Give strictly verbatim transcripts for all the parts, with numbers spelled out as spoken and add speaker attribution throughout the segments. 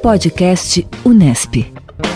Speaker 1: Podcast Unesp.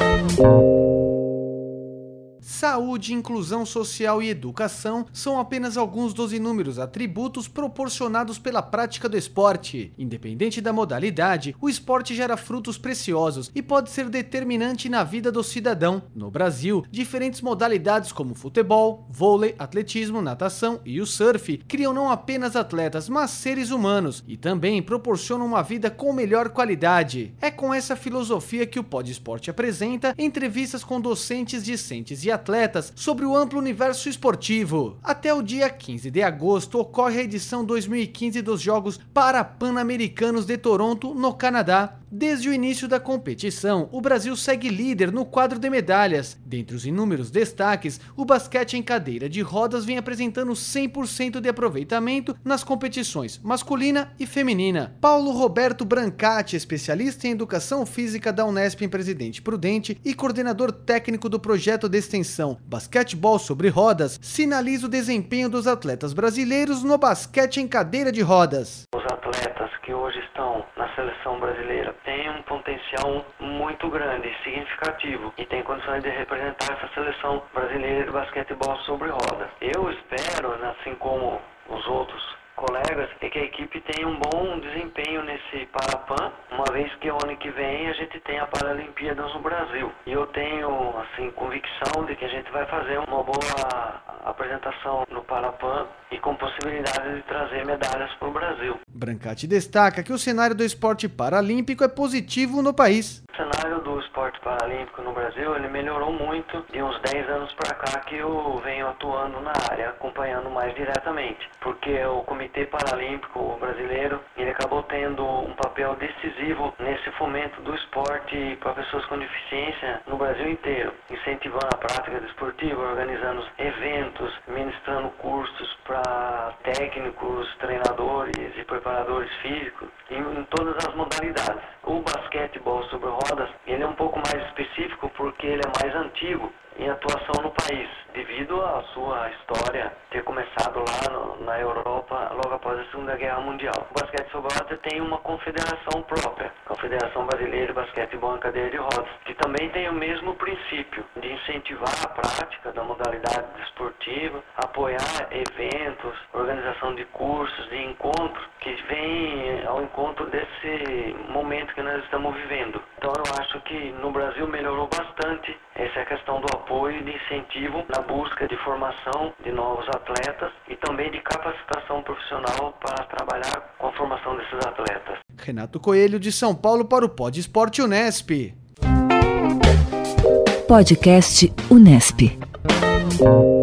Speaker 2: Saúde, inclusão social e educação são apenas alguns dos inúmeros atributos proporcionados pela prática do esporte. Independente da modalidade, o esporte gera frutos preciosos e pode ser determinante na vida do cidadão. No Brasil, diferentes modalidades como futebol, vôlei, atletismo, natação e o surf criam não apenas atletas, mas seres humanos e também proporcionam uma vida com melhor qualidade. É com essa filosofia que o Pod Esporte apresenta entrevistas com docentes, discentes e atletas atletas sobre o amplo universo esportivo. Até o dia quinze de agosto ocorre a edição dois mil e quinze dos Jogos Parapan-Americanos de Toronto, no Canadá. Desde o início da competição, o Brasil segue líder no quadro de medalhas. Dentre os inúmeros destaques, o basquete em cadeira de rodas vem apresentando cem por cento de aproveitamento nas competições masculina e feminina. Paulo Roberto Brancati, especialista em educação física da Unesp em Presidente Prudente e coordenador técnico do projeto de extensão Basquetebol sobre Rodas, sinaliza o desempenho dos atletas brasileiros no basquete em cadeira de rodas.
Speaker 3: Os atletas que hoje estão na seleção brasileira têm um potencial muito grande e significativo e têm condições de representar essa seleção brasileira de basquetebol sobre rodas. Eu espero, assim como os outros colegas, é que a equipe tenha um bom desempenho nesse Parapan, uma vez que o ano que vem a gente tem a Paralimpíadas no Brasil. E eu tenho, assim, convicção de que a gente vai fazer uma boa apresentação no Parapan e com possibilidade de trazer medalhas para o Brasil.
Speaker 2: Brancati destaca que o cenário do esporte paralímpico é positivo no país.
Speaker 3: O cenário do esporte paralímpico no Brasil, ele melhorou muito de uns dez anos para cá que eu venho atuando na área, acompanhando mais diretamente, porque o Comitê Paralímpico Brasileiro, ele acabou tendo um papel decisivo nesse fomento do esporte para pessoas com deficiência no Brasil inteiro, incentivando a prática desportiva, organizando eventos, ministrando cursos para técnicos, treinadores e preparadores físicos em todas as modalidades. O basquetebol sobre rodas, ele é um pouco mais específico porque ele é mais antigo em atuação no país, devido à sua história ter começado lá no, na Europa logo após a Segunda Guerra Mundial. O basquete sobre rodas tem uma confederação própria, Confederação Brasileira de Basquetebol em Cadeira de Rodas, que também tem o mesmo princípio de incentivar a prática da modalidade desportiva, apoiar eventos, organização de cursos, de encontros, que vem ao encontro desse momento que nós estamos vivendo. Então eu acho que no Brasil melhorou bastante essa questão do apoio e de incentivo na busca de formação de novos atletas e também de capacitação profissional para trabalhar com a formação desses atletas.
Speaker 2: Renato Coelho, de São Paulo, para o Pod Esporte Unesp.
Speaker 1: Podcast Unesp.